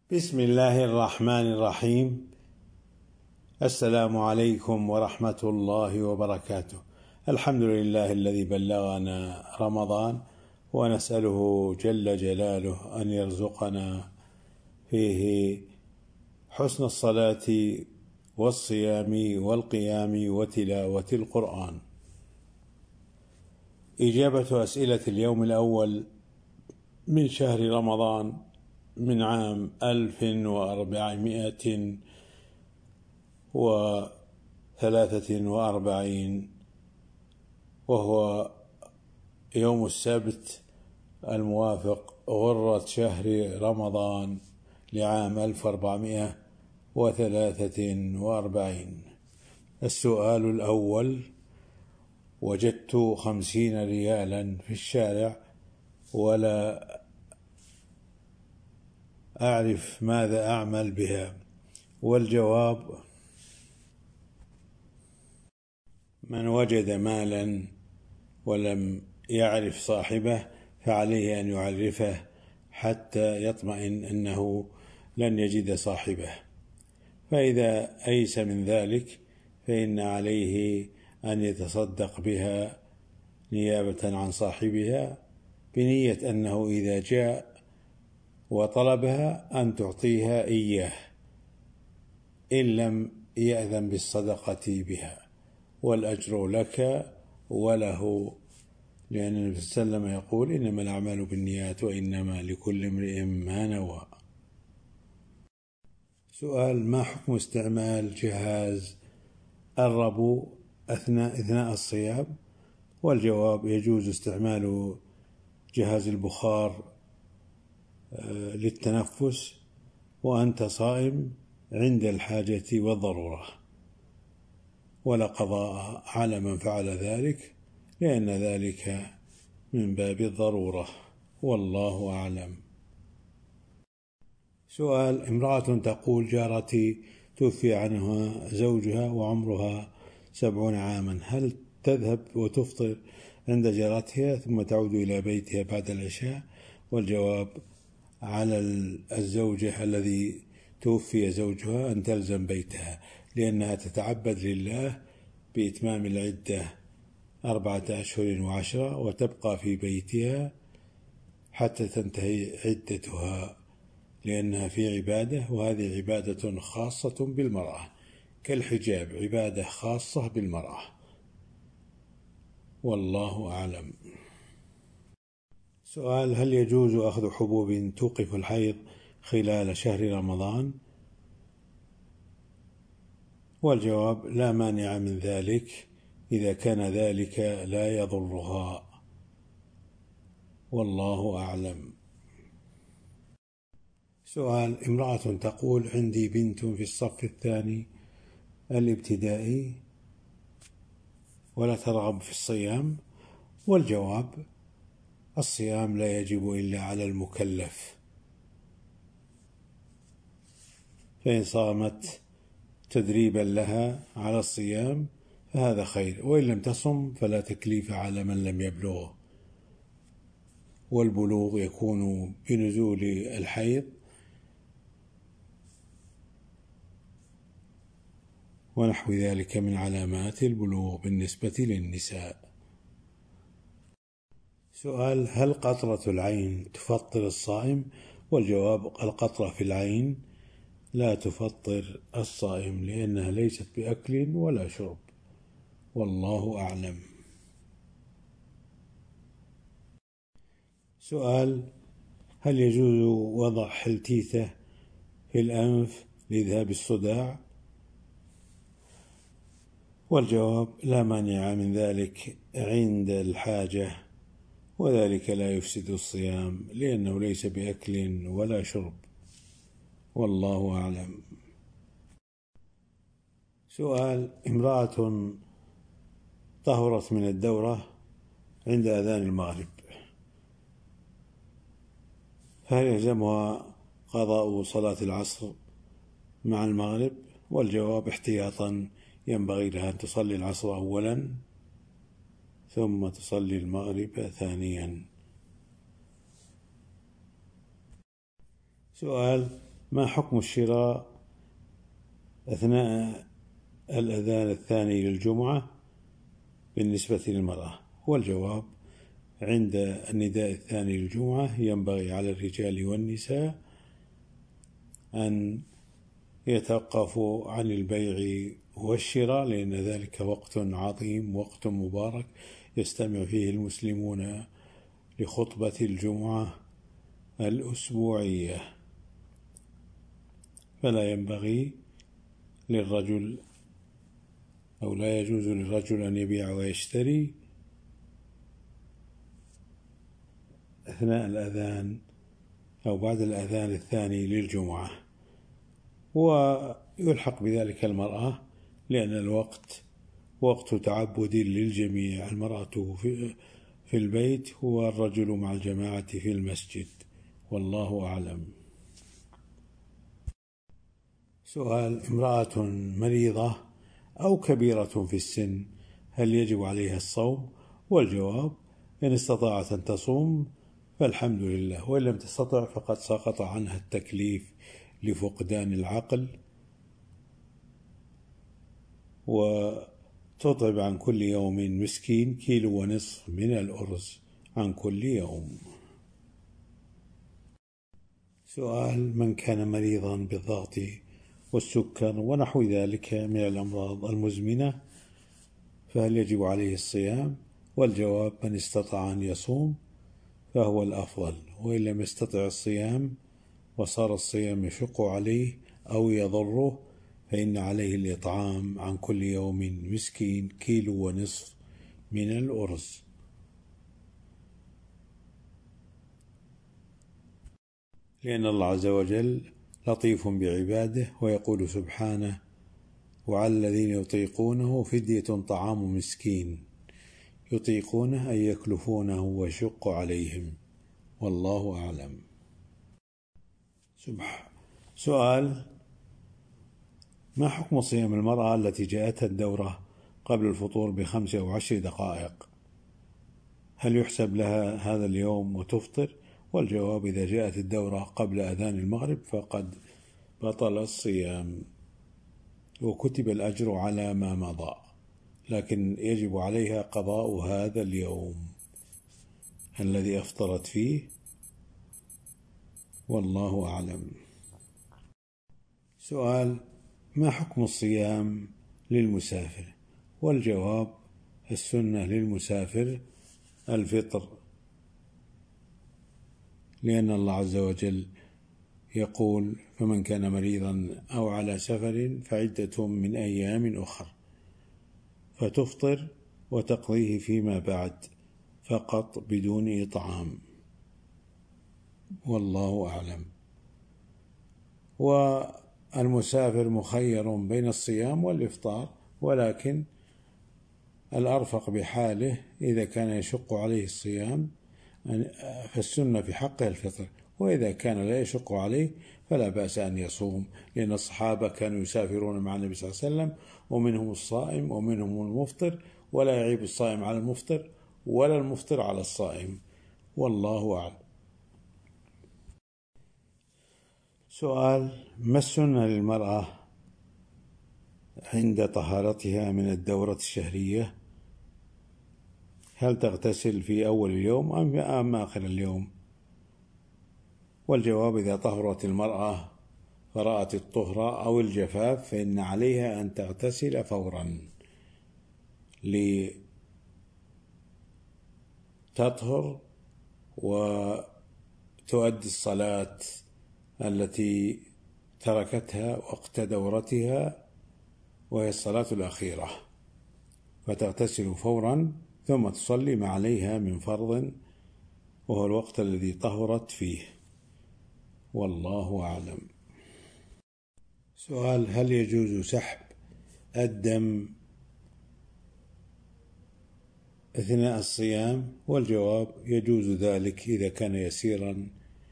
بسم الله الرحمن الرحيم. السلام عليكم ورحمة الله وبركاته. الحمد لله الذي بلغنا رمضان، ونسأله جل جلاله أن يرزقنا فيه حسن الصلاة والصيام والقيام وتلاوة القرآن. إجابة أسئلة اليوم الأول من شهر رمضان من عام 1443، وهو يوم السبت الموافق غرة شهر رمضان لعام 1443. السؤال الأول: وجدت 50 ريالا في الشارع ولا أعرف ماذا أعمل بها. والجواب: من وجد مالا ولم يعرف صاحبه فعليه أن يعرفه حتى يطمئن أنه لن يجد صاحبه، فإذا أيس من ذلك فإن عليه أن يتصدق بها نيابة عن صاحبها، بنية أنه إذا جاء وطلبها أن تعطيها إياه إن لم يأذن بالصدقة بها، والأجر لك وله، لأن النبي صلى الله عليه وسلم يقول: إنما الأعمال بالنيات وإنما لكل امرئ ما نوى. سؤال: ما حكم استعمال جهاز الربو أثناء الصيام؟ والجواب: يجوز استعمال جهاز البخار للتنفس وأنت صائم عند الحاجة والضرورة، ولا قضاء على من فعل ذلك، لأن ذلك من باب الضرورة، والله أعلم. سؤال: امرأة تقول: جارتي توفي عنها زوجها وعمرها 70 عاما، هل تذهب وتفطر عند جارتها ثم تعود إلى بيتها بعد العشاء؟ والجواب: على الزوجة الذي توفي زوجها أن تلزم بيتها، لأنها تتعبد لله بإتمام العدة 4 أشهر و10، وتبقى في بيتها حتى تنتهي عدتها، لأنها في عبادة، وهذه عبادة خاصة بالمرأة، كالحجاب عبادة خاصة بالمرأة، والله أعلم. سؤال: هل يجوز أخذ حبوب توقف الحيض خلال شهر رمضان؟ والجواب: لا مانع من ذلك إذا كان ذلك لا يضرها، والله أعلم. سؤال: امرأة تقول: عندي بنت في الصف الثاني الابتدائي ولا ترغب في الصيام. والجواب: الصيام لا يجب إلا على المكلف، فإن صامت تدريبا لها على الصيام فهذا خير، وإن لم تصم فلا تكليف على من لم يبلغه، والبلوغ يكون بنزول الحيض ونحو ذلك من علامات البلوغ بالنسبة للنساء. سؤال: هل قطرة العين تفطر الصائم؟ والجواب: القطرة في العين لا تفطر الصائم، لأنها ليست بأكل ولا شرب، والله أعلم. سؤال: هل يجوز وضع حلتيثة في الأنف لإذهاب الصداع؟ والجواب: لا مانع من ذلك عند الحاجة، وذلك لا يفسد الصيام، لأنه ليس بأكل ولا شرب، والله أعلم. سؤال: امرأة طهرت من الدورة عند أذان المغرب، فهل يلزمها قضاء صلاة العصر مع المغرب؟ والجواب: احتياطا ينبغي لها أن تصلي العصر أولا ثم تصلي المغرب ثانيا. سؤال: ما حكم الشراء أثناء الأذان الثاني للجمعة بالنسبة للمرأة؟ والجواب: عند النداء الثاني للجمعة ينبغي على الرجال والنساء أن يتوقفوا عن البيع والشراء، لأن ذلك وقت عظيم، وقت مبارك يستمع فيه المسلمون لخطبة الجمعة الأسبوعية، فلا ينبغي للرجل أو لا يجوز للرجل أن يبيع ويشتري أثناء الأذان أو بعد الأذان الثاني للجمعة. ويلحق بذلك المرأة، لأن الوقت وقت تعبد للجميع، المرأة في البيت والرجل مع الجماعة في المسجد، والله أعلم. سؤال: امرأة مريضة أو كبيرة في السن، هل يجب عليها الصوم؟ والجواب: إن استطاعت أن تصوم فالحمد لله، وإن لم تستطع فقد سقط عنها التكليف لفقدان العقل، وتطعم عن كل يوم مسكين 1.5 كيلو من الأرز عن كل يوم. سؤال: من كان مريضا بالضغط والسكر ونحو ذلك من الأمراض المزمنة فهل يجب عليه الصيام؟ والجواب: من استطاع أن يصوم فهو الأفضل، وإن لم يستطع الصيام وصار الصيام يشق عليه أو يضره فإن عليه الإطعام عن كل يوم مسكين 1.5 كيلو من الأرز. لأن الله عز وجل لطيف بعباده، ويقول سبحانه: وعلى الذين يطيقونه فدية طعام مسكين، يطيقونه أي يكلفونه ويشق عليهم، والله أعلم. سؤال: ما حكم صيام المرأة التي جاءتها الدورة قبل الفطور ب5 أو 10 دقائق؟ هل يحسب لها هذا اليوم وتفطر؟ والجواب: إذا جاءت الدورة قبل أذان المغرب فقد بطل الصيام وكتب الأجر على ما مضى، لكن يجب عليها قضاء هذا اليوم الذي أفطرت فيه، والله أعلم. سؤال: ما حكم الصيام للمسافر؟ والجواب: السنة للمسافر الفطر، لأن الله عز وجل يقول: فمن كان مريضا أو على سفر فعدة من أيام أخر، فتفطر وتقضيه فيما بعد فقط بدون إطعام، والله أعلم. والمسافر مخير بين الصيام والإفطار، ولكن الأرفق بحاله إذا كان يشق عليه الصيام فالسنة في حقه الفطر، وإذا كان لا يشق عليه فلا بأس أن يصوم، لأن الصحابة كانوا يسافرون مع النبي صلى الله عليه وسلم، ومنهم الصائم ومنهم المفطر، ولا يعيب الصائم على المفطر ولا المفطر على الصائم، والله أعلم. سؤال: ما السنة للمرأة عند طهارتها من الدورة الشهرية؟ هل تغتسل في أول اليوم أم آخر اليوم؟ والجواب: إذا طهرت المرأة فرأت الطهر أو الجفاف فإن عليها أن تغتسل فورا لتطهر وتؤدي الصلاة التي تركتها وقت دورتها، وهي الصلاة الأخيرة، فتغتسل فورا ثم تصلي ما عليها من فرض، وهو الوقت الذي طهرت فيه، والله أعلم. سؤال: هل يجوز سحب الدم أثناء الصيام؟ والجواب: يجوز ذلك إذا كان يسيرا،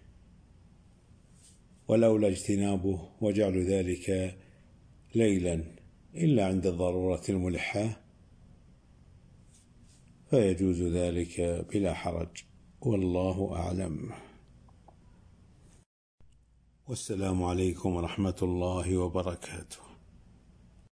والأولى اجتنابه وجعل ذلك ليلا، إلا عند الضرورة الملحة فيجوز ذلك بلا حرج، والله أعلم. والسلام عليكم ورحمة الله وبركاته.